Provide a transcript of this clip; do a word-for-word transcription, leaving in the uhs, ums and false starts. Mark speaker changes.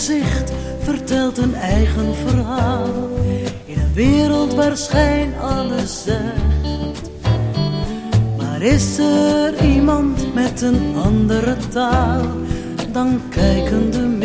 Speaker 1: gezicht vertelt een eigen verhaal. In een wereld waar schijn alles zegt. Maar is er iemand met een andere taal, dan kijken de